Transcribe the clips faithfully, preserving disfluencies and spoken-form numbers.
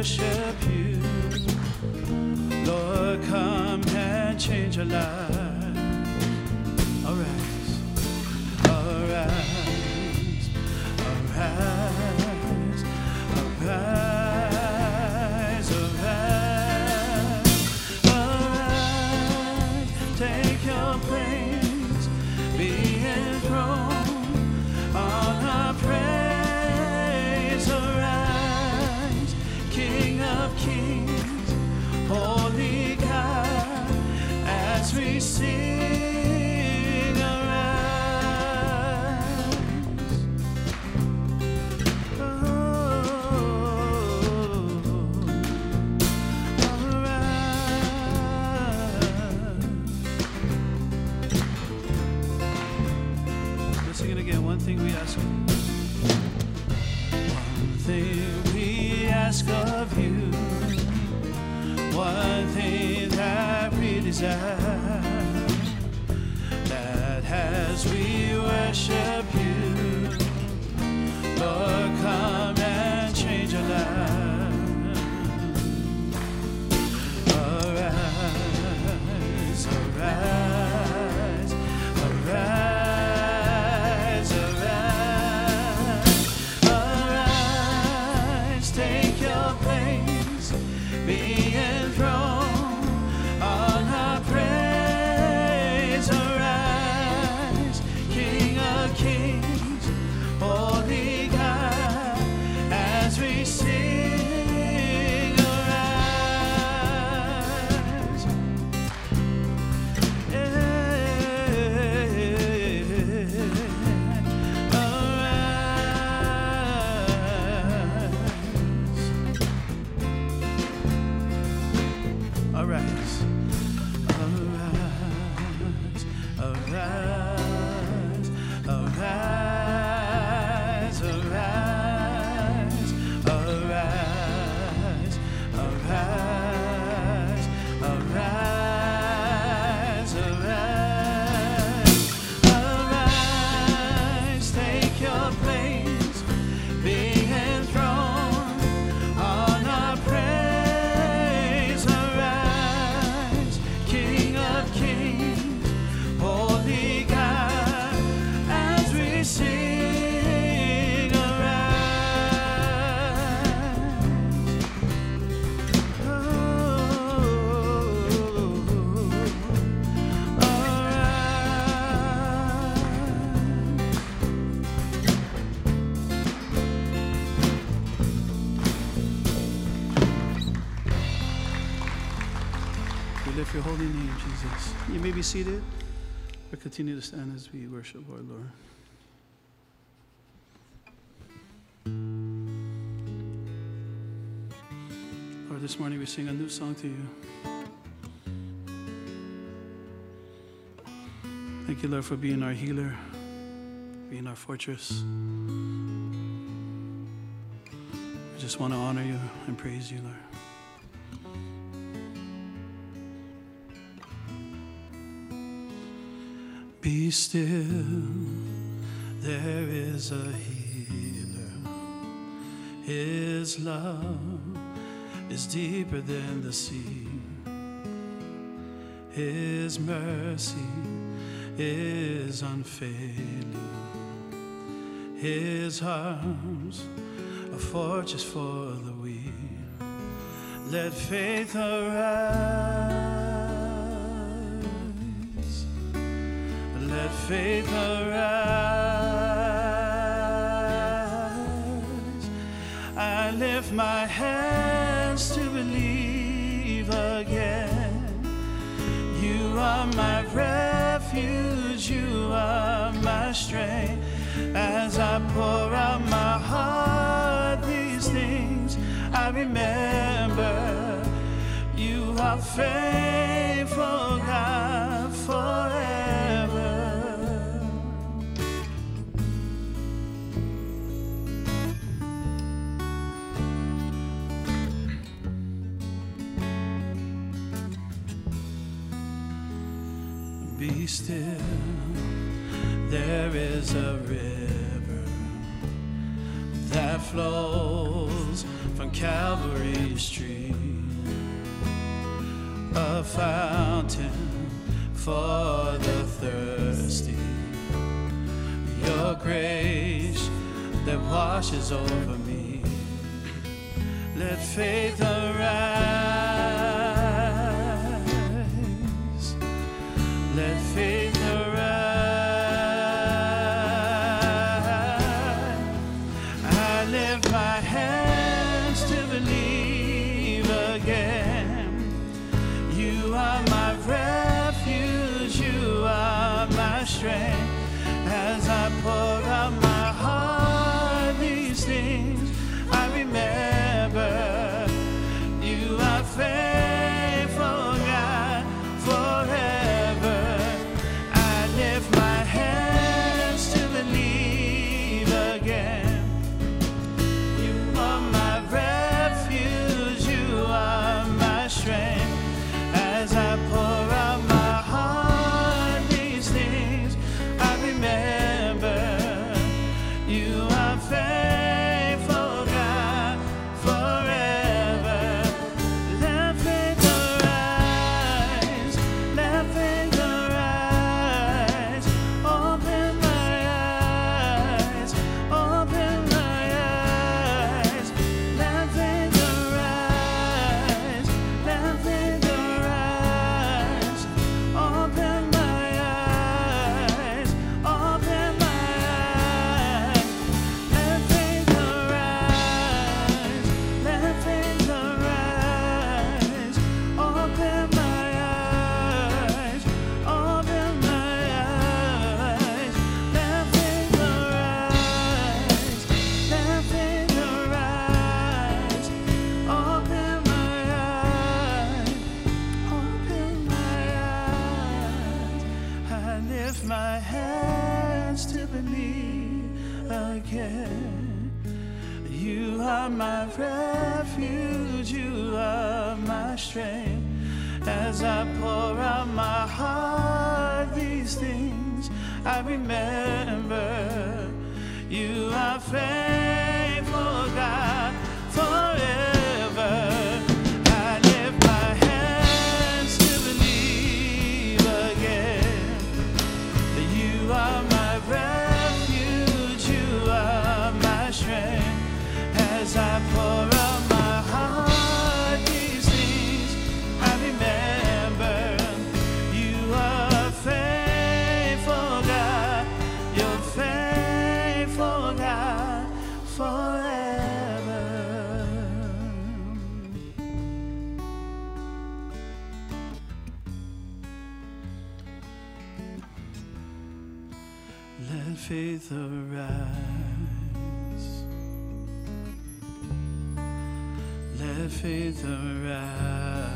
worship you. Lord, come and change our lives. Arise, arise, arise, arise, arise, arise. Take your place, be enthroned on our praise. Arise, King of Kings, Holy God, as we sing. One thing we ask of you. One thing we ask of you. One thing that we desire. That as we worship you, Lord, come and change our lives. Arise, arise, arise. Lift your holy name, Jesus. You may be seated or continue to stand as we worship our Lord. Lord, this morning we sing a new song to you. Thank you, Lord, for being our healer, being our fortress. We just want to honor you and praise you, Lord. Be still, there is a healer. His love is deeper than the sea. His mercy is unfailing. His arms a fortress for the weak. Let faith arise. Let faith arise. I lift my hands to believe again. You are my refuge, you are my strength. As I pour out my heart, these things I remember. You are faithful, God, forever. Be still, there is a river that flows from Calvary stream, a fountain for the thirsty. Your grace that washes over me. Let faith arise. Let faith arise. I lift my hands to believe again. You are my refuge. You are my strength. As I pour out my heart, these things I remember. You are faithful, God, forever. I lift my hands to believe again. You are my refuge, you are my strength. As I pour out my heart, these things I remember. You are faithful, God, forever. Let faith arise, let faith arise. Open my eyes, open my eyes. Let faith arise, let faith arise. Open my eyes, open my eyes. Let faith arise, let faith arise. Open my eyes, open my eyes. Let faith arise, let faith arise. Open my eyes, open my eyes. I lift my hands to believe again. You are my refuge, you are my strength. As I pour out my heart, these things I remember. You are faithful, God, forever. I lift my hands to believe again. You are my refuge, you are my strength. As I pour out my heart, these things I remember. You are faithful, God, you're faithful, God, forever. Let faith arise. Let faith arise.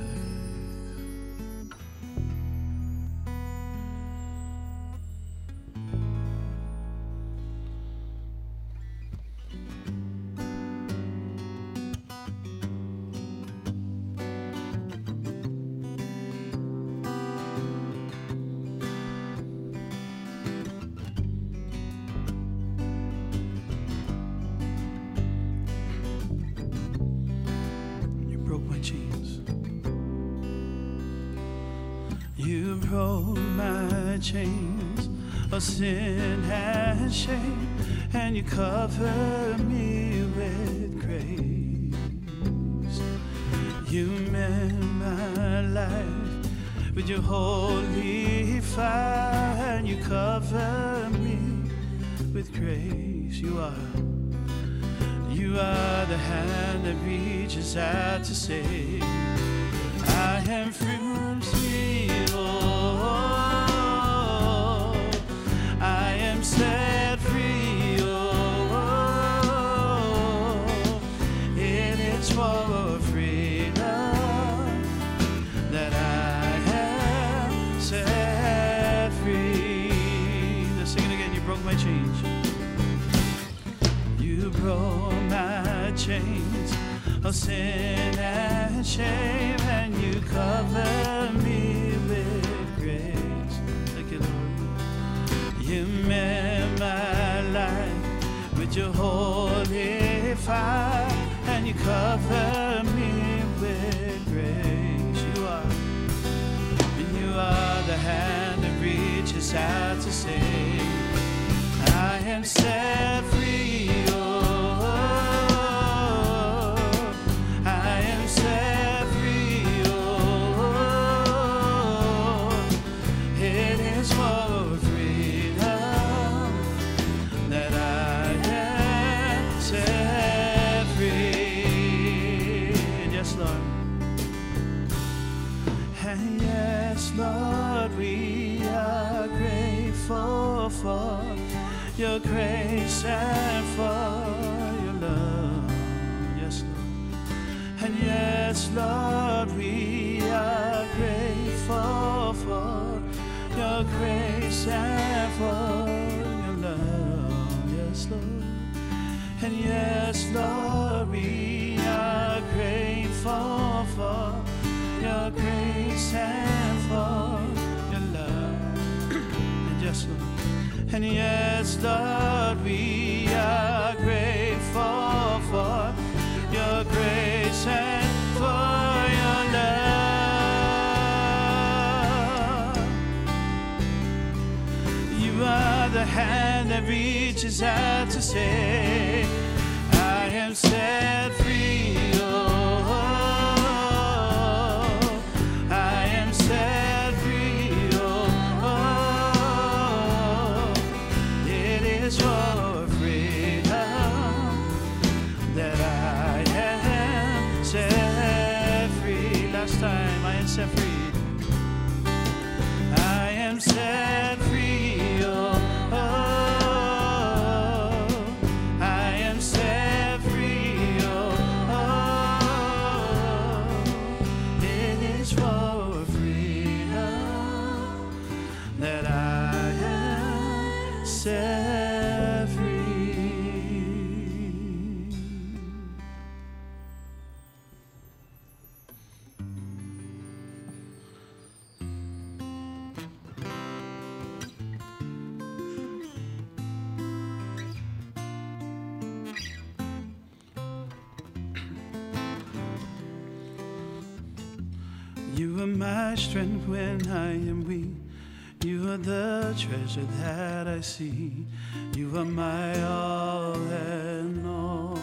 You broke my chains. You broke my chains of sin and shame, and you covered me with grace. You mend my life with your holy fire, and you cover me with grace. You are, you are the hand that reaches out to save. I am free, oh, I am set free, oh, it is for freedom that I am set free. Let's sing it again. You broke my chains. You broke my chains of sin and shame, and you cover me with grace. Thank you, Lord. You mend my life with your holy fire, and you cover me am set free. Oh, I am set free. Oh, it is for freedom that I am set free. Yes, Lord. And yes, Lord, we are grateful for your grace and for your love. Yes, Lord. And yes, Lord, we are grateful for your grace and for your love. Yes, Lord. And yes, Lord, we are grateful for your grace and for your love. And yes, Lord. And yes, Lord, we are grateful for your grace and for your love. You are the hand that reaches out to say, I am set free. Oh, I am set free. Oh, it is for freedom that I am set free. Last time, I am set free. I am set free. Oh, I am set free. Oh, it is for freedom that I am set free. You are my strength when I am weak. You are the treasure that I see. You are my all and all.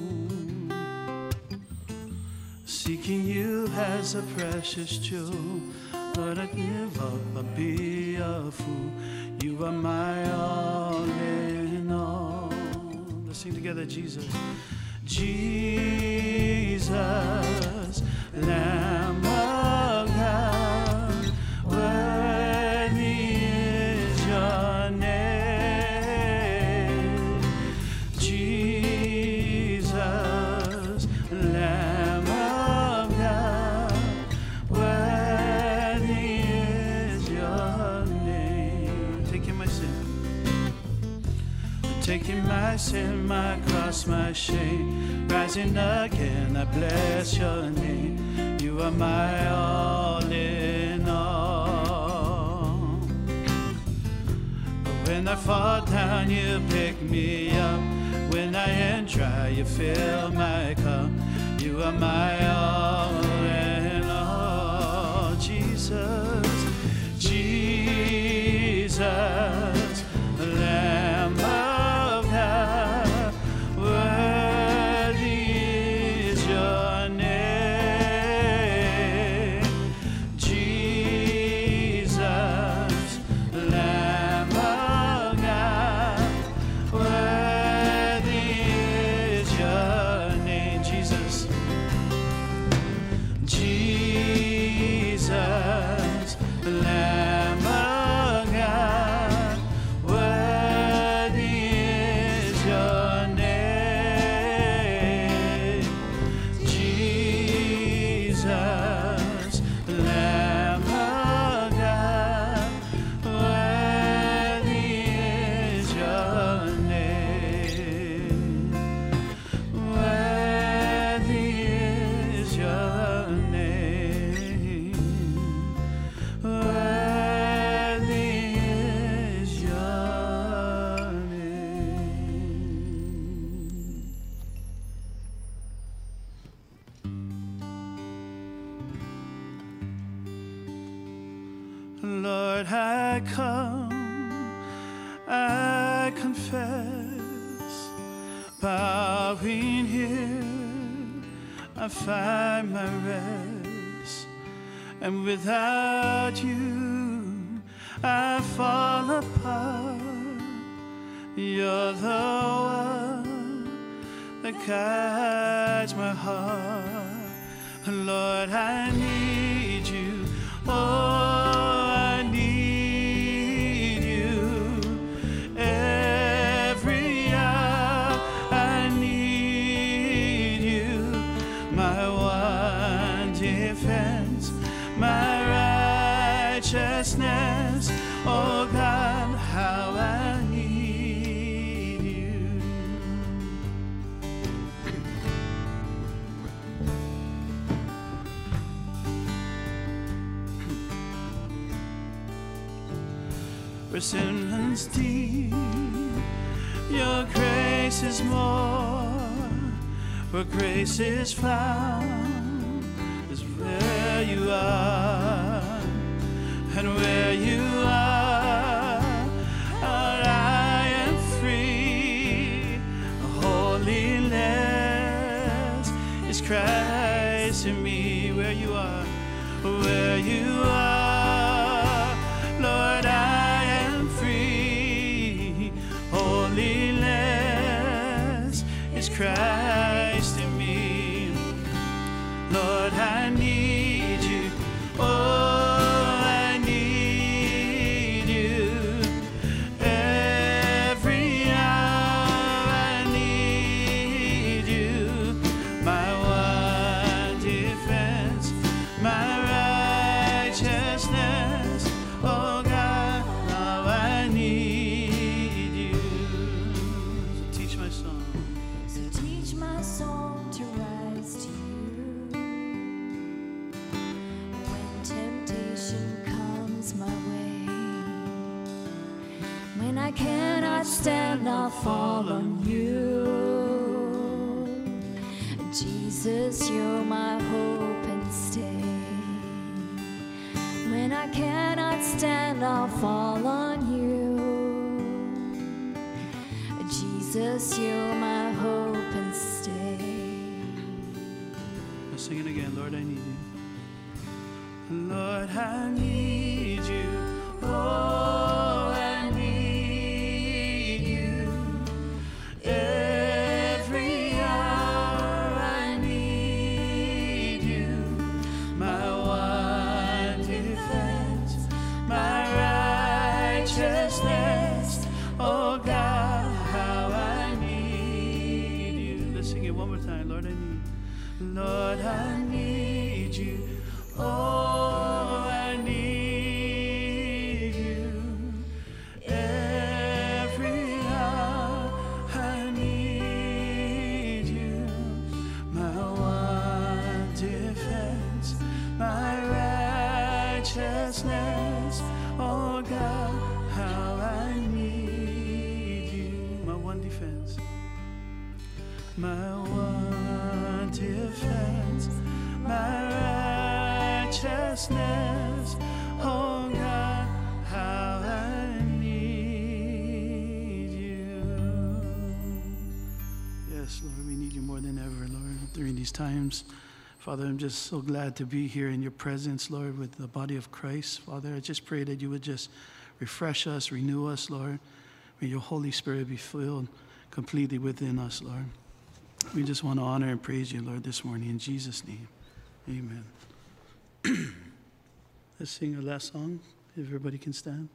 Seeking you as a precious jewel. Lord, I'd give up, I'd be a fool. You are my all in all. Let's sing together, Jesus. Jesus, Lamb of God, worthy is your name. Jesus, Lamb of God, worthy is your name. Taking my sin, taking my sin, my cross, my shame, rising again, I bless your name. You are my all in all. But when I fall down, you pick me up. When I am dry, you fill my cup. You are my all in all. Jesus, Jesus, Lamb of God, worthy is your name. Jesus, Lamb of God, worthy is your name. Jesus, Jesus, Lamb of God, worthy is your name. Jesus, Lamb of God, worthy is your name. Worthy is your name. Worthy is your name. Lord, I come, I confess confess, bowing here, I find my rest. And without you, I fall apart. You're the one that guides my heart. Lord, I need you. Oh, I need you. Every hour I need you. My one defense, my righteousness. Oh God, how I need you. Resentment's deep, your grace is more. Where grace is found is where you are, and where you are, I am free. Holiness is Christ in me. Where you are, where you are, Lord, I am free. Holiness is Christ in me. Lord, I need you. Oh, I need you. Every hour I need you. My one defense, my righteousness. Oh God, now I need you. So teach my song. So teach my song to rise to you. When temptation comes my way, when I cannot stand, I'll fall on you. Jesus, you're my hope and stay. When I cannot stand, I'll fall on you. Jesus, you're my hope and stay. Let's sing it again. Lord, I need you. Lord, I need you. Oh, I need you. Every hour I need you. My one defense, my righteousness. Oh God, how I need you. Let's sing it one more time. Lord, I need. Lord, I need you. Oh, I need you. Every hour I need you. My one defense, my righteousness. Oh God, how I need you. My one defense, my one defense, my righteousness. Oh God, how I need you. Yes, Lord, we need you more than ever, Lord, during these times. Father, I'm just so glad to be here in your presence, Lord, with the body of Christ. Father, I just pray that you would just refresh us, renew us, Lord. May your Holy Spirit be filled completely within us, Lord. We just want to honor and praise you, Lord, this morning. In Jesus' name, amen. Let's sing our last song, if everybody can stand.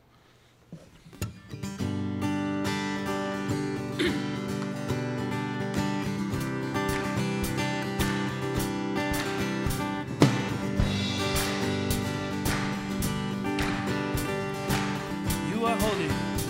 You are holy.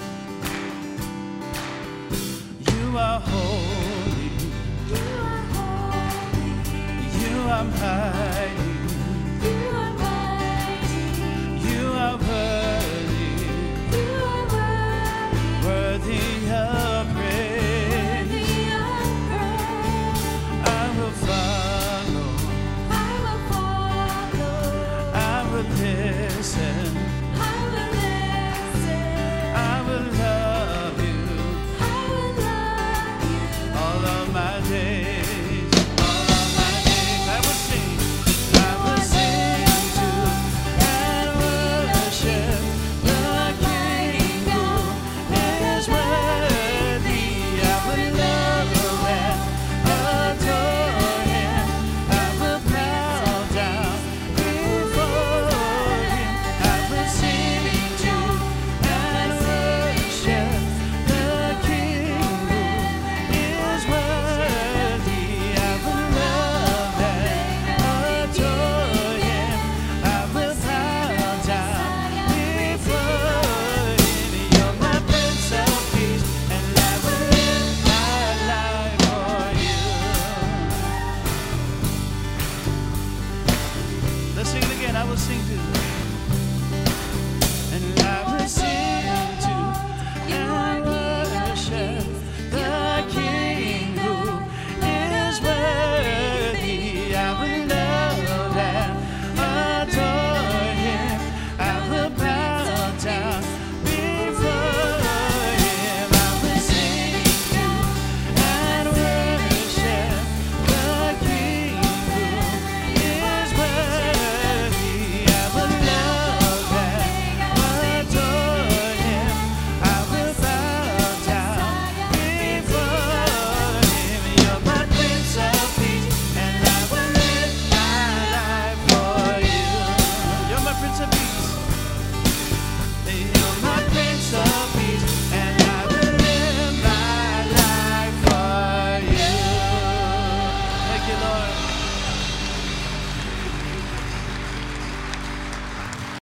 You are holy. You are holy. You are mighty. You are mighty. You are worthy. You are worthy. Worthy of praise. Worthy of praise. I will follow. I will follow. I will listen. I will listen. I will love you. let's sing to